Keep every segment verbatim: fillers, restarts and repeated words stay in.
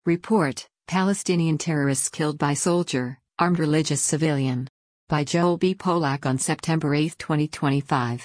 Report: Palestinian terrorists killed by soldier, armed religious civilian. By Joel B. Polak on September eighth, twenty twenty-five.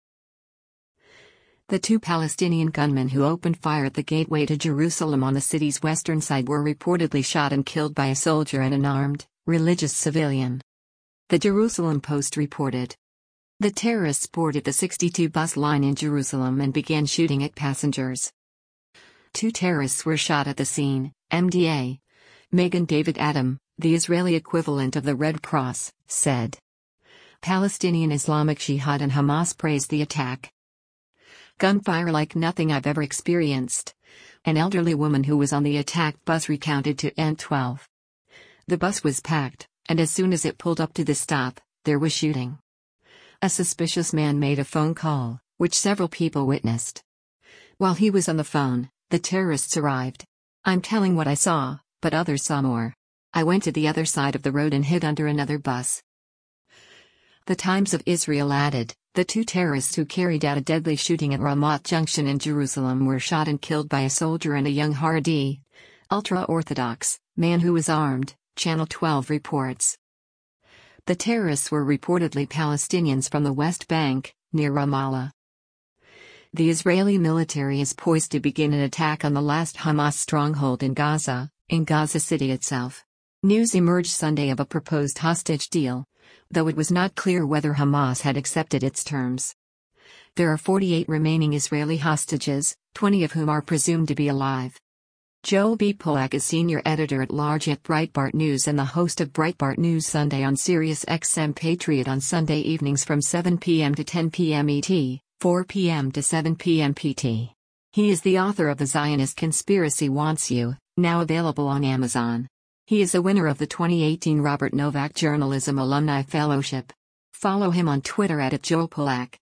The two Palestinian gunmen who opened fire at the gateway to Jerusalem on the city's western side were reportedly shot and killed by a soldier and an armed, religious civilian. The Jerusalem Post reported. The terrorists boarded the sixty-two bus line in Jerusalem and began shooting at passengers. Two terrorists were shot at the scene, M D A. Magen David Adom, the Israeli equivalent of the Red Cross, said. Palestinian Islamic Jihad and Hamas praised the attack. Gunfire like nothing I've ever experienced. An elderly woman who was on the attacked bus recounted to N twelve. The bus was packed, and as soon as it pulled up to the stop, there was shooting. A suspicious man made a phone call, which several people witnessed. While he was on the phone, the terrorists arrived. I'm telling what I saw, but others saw more. I went to the other side of the road and hid under another bus. The Times of Israel added, the two terrorists who carried out a deadly shooting at Ramat Junction in Jerusalem were shot and killed by a soldier and a young Haredi, ultra-Orthodox, man who was armed, Channel twelve reports. The terrorists were reportedly Palestinians from the West Bank, near Ramallah. The Israeli military is poised to begin an attack on the last Hamas stronghold in Gaza, in Gaza City itself. News emerged Sunday of a proposed hostage deal, though it was not clear whether Hamas had accepted its terms. There are forty-eight remaining Israeli hostages, twenty of whom are presumed to be alive. Joel B. Polak is senior editor-at-large at Breitbart News and the host of Breitbart News Sunday on Sirius X M Patriot on Sunday evenings from seven p m to ten p m E T, four p m to seven p m P T. He is the author of The Zionist Conspiracy Wants You, now available on Amazon. He is a winner of the twenty eighteen Robert Novak Journalism Alumni Fellowship. Follow him on Twitter at Joel Polak.